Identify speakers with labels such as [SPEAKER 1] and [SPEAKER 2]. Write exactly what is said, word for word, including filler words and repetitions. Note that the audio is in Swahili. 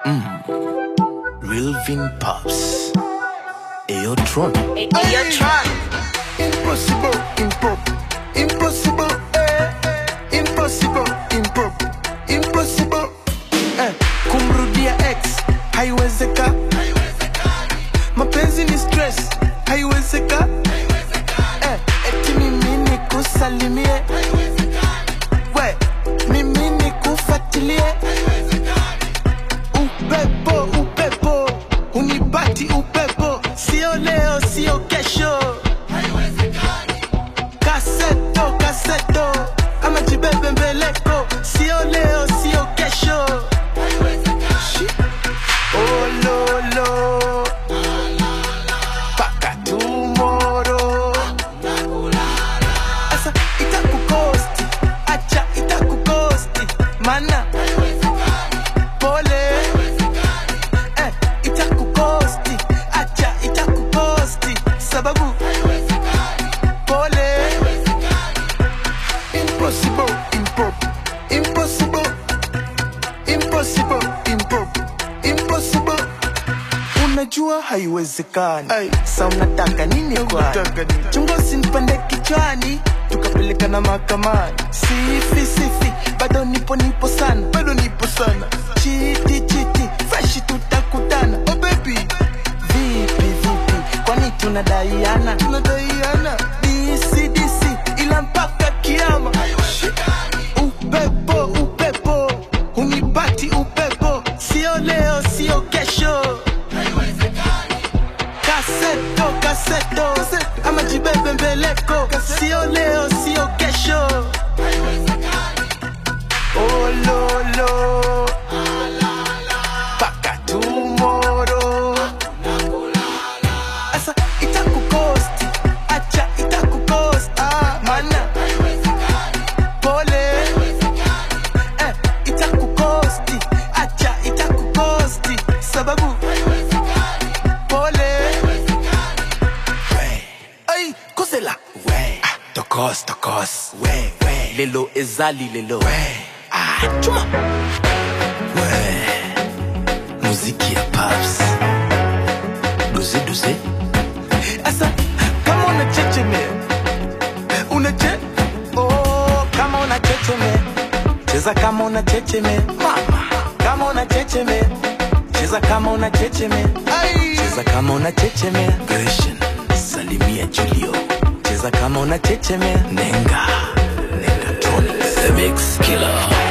[SPEAKER 1] Real Vin Pops. Ayo Tron.
[SPEAKER 2] Ayo Tron.
[SPEAKER 3] Impossible, improp. Impossible, eh. Impossible, improp. Impossible, eh. Kumrudia ex, haiwezeka. Mapenzi ni stress, haiwezeka. Eh, eti mimi nikusalimie. We, mimi nikufatilie. Upepo, upepo, unibati upepo. Sio leo, sio kesho. Kaseto, kaseto, ama jibebe mbeleko. Sio leo, sio kesho. Oh lo lo, paka tomorrow. Asa itakukosti, acha itakukosti. Mana pole, eh, itakukosti, acha itakukosti. Sababu pole. Impossible, improp. Impossible, impossible, improp. Impossible. Unajua haiwezekani. Ay. Sa unataka nini kwani? Chungo sinipande kichwani, tukapeleka na mahakamani. Sifi, sifi, bado nipo nipo sana. Bado nipo sana. Chiti, chiti, fresh tutakutana. Oh baby, vipi, vipi, kwani tunadaiana? Tunadaiana. Disi, disi, ila mpaka kiama. Upepo, upepo, unibati upepo. Sio leo, sio kesho. Kaseto, kaseto, ama jibebe mbeleko. Sio leo, sio kesho. Oh lo lo, paka tomorrow. Asa itakukosti, acha itakukosti. Mana pole, eh, itakukosti, acha itakukosti. Sababu pole. Ay, kosela.
[SPEAKER 1] We. Ah, tokos, tokos. We, we. Lelo ezali lelo. We. Ah, chuma. We. Muziki ya Pops. Doze, doze.
[SPEAKER 3] Asa, kama unachecheme, unache, oh, kama unachecheme, cheza kama unachecheme, mama, kama unachecheme, cheza kama unachecheme, ay,
[SPEAKER 1] Cheza kama unachechemea. Gershon, Salimia Julio.
[SPEAKER 3] cheza kama unachecheme,
[SPEAKER 1] Nenga. Nenga Tron. The Mix Killer.